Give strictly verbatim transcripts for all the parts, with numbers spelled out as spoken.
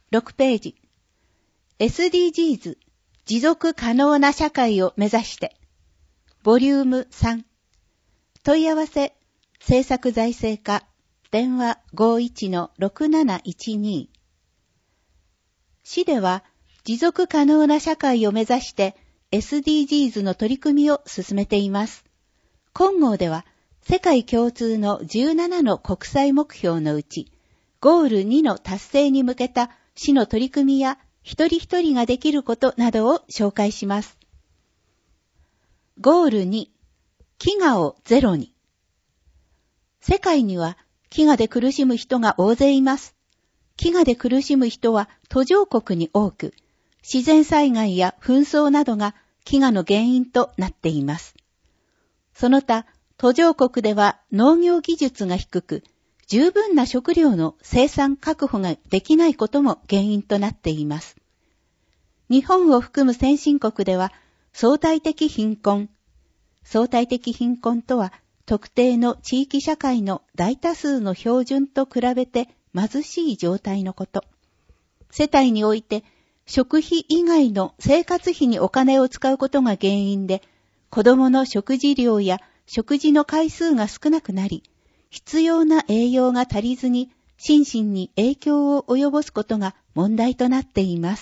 ろくページ。エスディージーズ 持続可能な社会を目指して。ボリュームさん。問い合わせ、政策財政課、電話 ごじゅういちのろくなないちに。市では、持続可能な社会を目指して エスディージーズ の取り組みを進めています。今号では、世界共通のじゅうななの国際目標のうち、ゴールにの達成に向けた市の取り組みや一人一人ができることなどを紹介します。ゴールに、飢餓をゼロに。世界には飢餓で苦しむ人が大勢います。飢餓で苦しむ人は途上国に多く、自然災害や紛争などが飢餓の原因となっています。その他、途上国では農業技術が低く、十分な食料の生産確保ができないことも原因となっています。日本を含む先進国では相対的貧困。相対的貧困とは特定の地域社会の大多数の標準と比べて貧しい状態のこと。世帯において食費以外の生活費にお金を使うことが原因で、子供の食事量や食事の回数が少なくなり、必要な栄養が足りずに心身に影響を及ぼすことが問題となっています。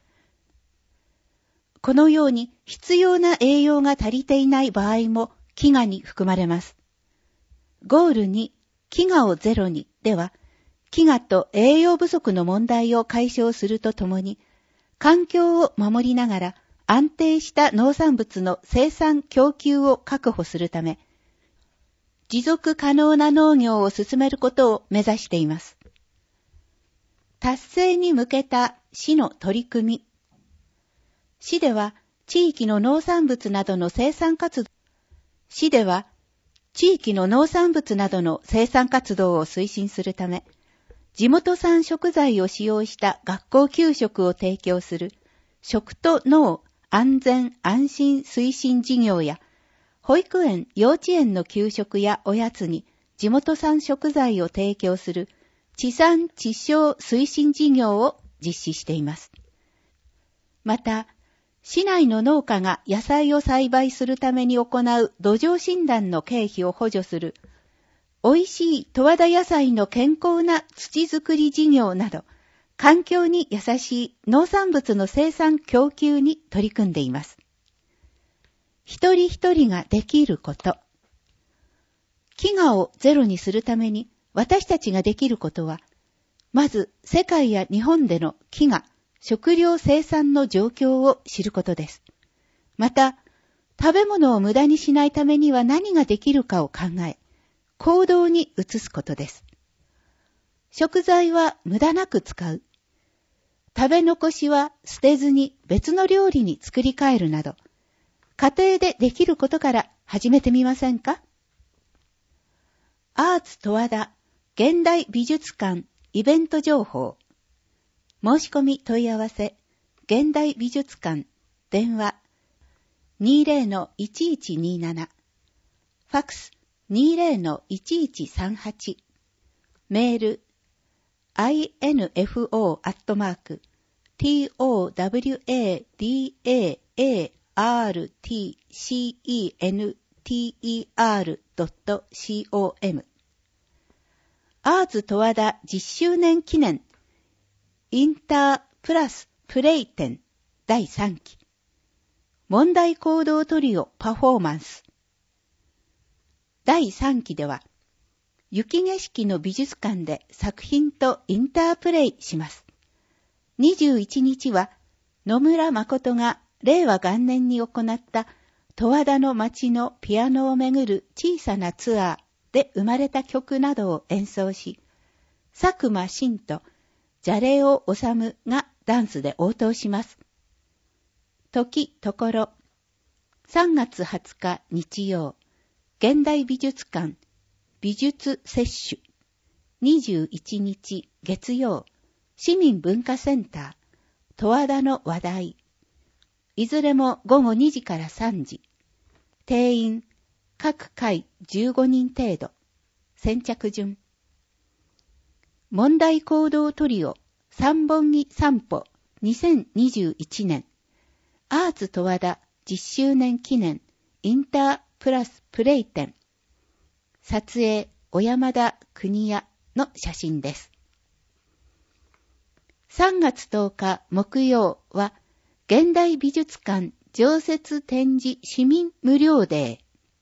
このように必要な栄養が足りていない場合も飢餓に含まれます。ゴールに、飢餓をゼロにでは、飢餓と栄養不足の問題を解消するとともに、環境を守りながら安定した農産物の生産供給を確保するため、持続可能な農業を進めることを目指しています。達成に向けた市の取り組み。市では地域の農産物などの生産活動、市では地域の農産物などの生産活動を推進するため、地元産食材を使用した学校給食を提供する食と農安全安心推進事業や、保育園、幼稚園の給食やおやつに地元産食材を提供する地産地消推進事業を実施しています。また、市内の農家が野菜を栽培するために行う土壌診断の経費を補助するおいしい十和田野菜の健康な土作り事業など、環境に優しい農産物の生産供給に取り組んでいます。一人一人ができること。飢餓をゼロにするために私たちができることは、まず世界や日本での飢餓、食料生産の状況を知ることです。また、食べ物を無駄にしないためには何ができるかを考え、行動に移すことです。食材は無駄なく使う。食べ残しは捨てずに別の料理に作り変えるなど、家庭でできることから始めてみませんか？アーツ十和田現代美術館イベント情報。申し込み問い合わせ、現代美術館、電話 にじゅうのいちいちにじゅうなな、ファックス にじゅうのいちいちさんはち、メール アイエヌエフオー アットマーク トワダーティーアールティーシーエヌティーアールドットコム アーツ十和田じゅっしゅうねん記念インタープラスプレイ展だいさんき問題行動トリオパフォーマンスだいさんきでは雪景色の美術館で作品とインタープレイします。にじゅういちにちは野村誠がれいわ元年に行った十和田の街のピアノをめぐる小さなツアーで生まれた曲などを演奏し、佐久間真とじゃれおおさむがダンスで応答します。時ところさんがつはつか日曜、現代美術館美術摂取にじゅういちにち月曜、市民文化センター十和田の話題、いずれもごごにじからさんじ、定員各回じゅうごにん程度、先着順。問題行動トリオ三本木散歩にせんにじゅういちねんアーツ十和田じゅっしゅうねん記念インタープラスプレイ展。撮影小山田邦也の写真です。さんがつとおか木曜は現代美術館常設展示市民無料デー。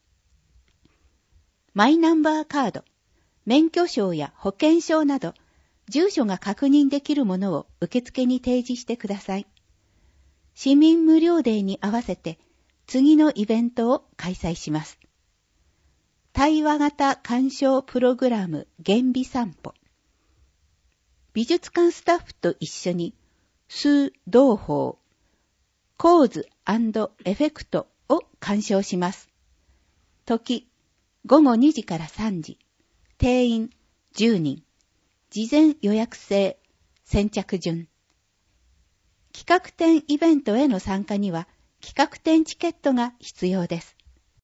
マイナンバーカード、免許証や保険証など住所が確認できるものを受付に提示してください。市民無料デーに合わせて次のイベントを開催します。対話型鑑賞プログラム原美散歩。美術館スタッフと一緒に数同法、構図&エフェクトを鑑賞します。時、ごごにじからさんじ。定員じゅうにん。事前予約制、先着順。企画展イベントへの参加には企画展チケットが必要です。